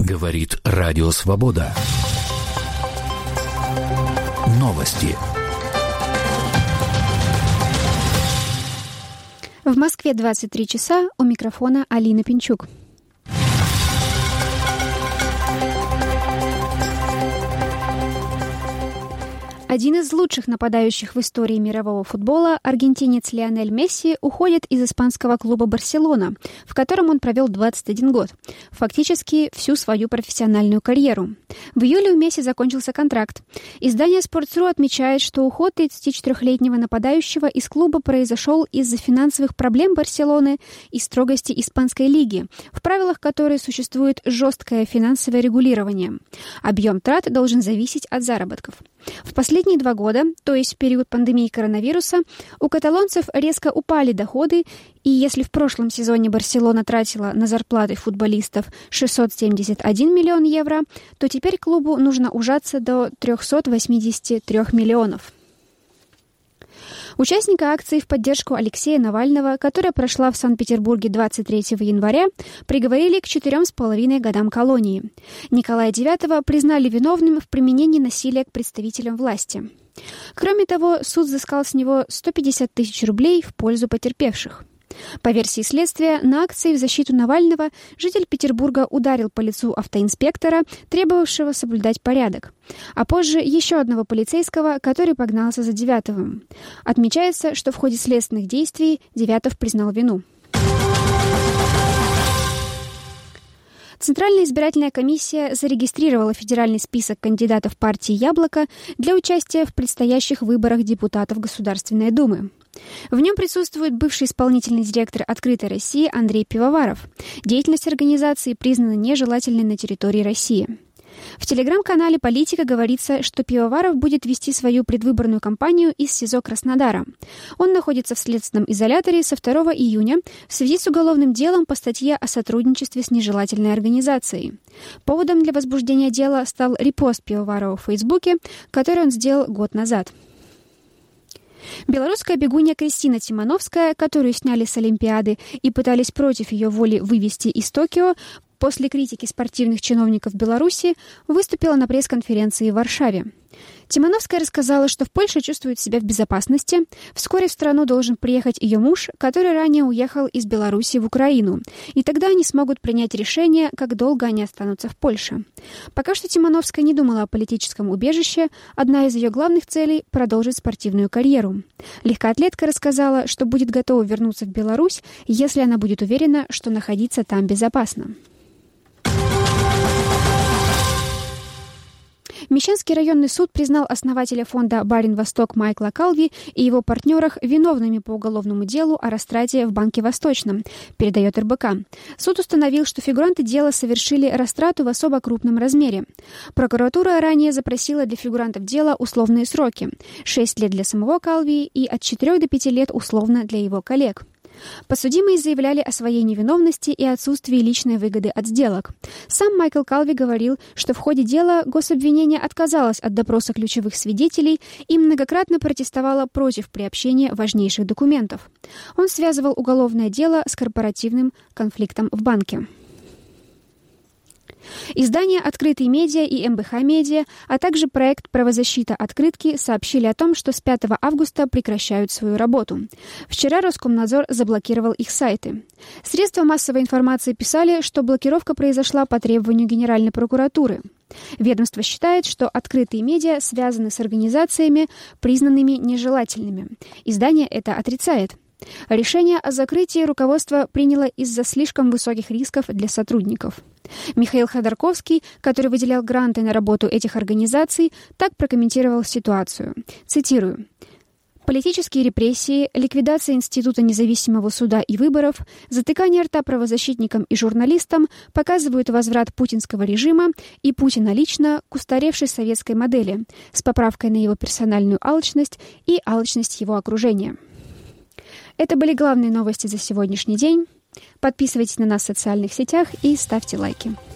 Говорит Радио Свобода. Новости. В Москве 23 часа, у микрофона Алина Пинчук. Один из лучших нападающих в истории мирового футбола, аргентинец Лионель Месси, уходит из испанского клуба «Барселона», в котором он провел 21 год, фактически всю свою профессиональную карьеру. В июле у Месси закончился контракт. Издание Sports.ru отмечает, что уход 34-летнего нападающего из клуба произошел из-за финансовых проблем Барселоны и строгости испанской лиги, в правилах которой существует жесткое финансовое регулирование. Объем трат должен зависеть от заработков. В последние 2 года, то есть в период пандемии коронавируса, у каталонцев резко упали доходы, и если в прошлом сезоне Барселона тратила на зарплаты футболистов 671 миллион евро, то теперь клубу нужно ужаться до 383 миллионов. Участника акции в поддержку Алексея Навального, которая прошла в Санкт-Петербурге 23 января, приговорили к 4,5 годам колонии. Николая IX признали виновным в применении насилия к представителям власти. Кроме того, суд взыскал с него 150 тысяч рублей в пользу потерпевших. По версии следствия, на акции в защиту Навального житель Петербурга ударил по лицу автоинспектора, требовавшего соблюдать порядок, а позже еще одного полицейского, который погнался за Девятовым. Отмечается, что в ходе следственных действий Девятов признал вину. Центральная избирательная комиссия зарегистрировала федеральный список кандидатов партии «Яблоко» для участия в предстоящих выборах депутатов Государственной Думы. В нем присутствует бывший исполнительный директор «Открытой России» Андрей Пивоваров. Деятельность организации признана нежелательной на территории России. В телеграм-канале «Политика» говорится, что Пивоваров будет вести свою предвыборную кампанию из СИЗО Краснодара. Он находится в следственном изоляторе со 2 июня в связи с уголовным делом по статье о сотрудничестве с нежелательной организацией. Поводом для возбуждения дела стал репост Пивоварова в Фейсбуке, который он сделал год назад. Белорусская бегунья Кристина Тимановская, которую сняли с Олимпиады и пытались против ее воли вывести из Токио, после критики спортивных чиновников Беларуси выступила на пресс-конференции в Варшаве. Тимановская рассказала, что в Польше чувствует себя в безопасности. Вскоре в страну должен приехать ее муж, который ранее уехал из Беларуси в Украину. И тогда они смогут принять решение, как долго они останутся в Польше. Пока что Тимановская не думала о политическом убежище. Одна из ее главных целей – продолжить спортивную карьеру. Легкоатлетка рассказала, что будет готова вернуться в Беларусь, если она будет уверена, что находиться там безопасно. Мещанский районный суд признал основателя фонда «Барин-Восток» Майкла Калви и его партнерах виновными по уголовному делу о растрате в Банке Восточном, передает РБК. Суд установил, что фигуранты дела совершили растрату в особо крупном размере. Прокуратура ранее запросила для фигурантов дела условные сроки – 6 лет для самого Калви и от 4 до 5 лет условно для его коллег. Подсудимые заявляли о своей невиновности и отсутствии личной выгоды от сделок. Сам Майкл Калви говорил, что в ходе дела гособвинение отказалось от допроса ключевых свидетелей и многократно протестовало против приобщения важнейших документов. Он связывал уголовное дело с корпоративным конфликтом в банке. Издания «Открытые медиа» и МБХ Медиа, а также проект «Правозащита открытки» сообщили о том, что с 5 августа прекращают свою работу. Вчера Роскомнадзор заблокировал их сайты. Средства массовой информации писали, что блокировка произошла по требованию Генеральной прокуратуры. Ведомство считает, что открытые медиа связаны с организациями, признанными нежелательными. Издание это отрицает. Решение о закрытии руководство приняло из-за слишком высоких рисков для сотрудников. Михаил Ходорковский, который выделял гранты на работу этих организаций, так прокомментировал ситуацию. Цитирую. Политические репрессии, ликвидация Института независимого суда и выборов, затыкание рта правозащитникам и журналистам показывают возврат путинского режима и Путина лично к устаревшей советской модели с поправкой на его персональную алчность и алчность его окружения. Это были главные новости за сегодняшний день. Подписывайтесь на нас в социальных сетях и ставьте лайки.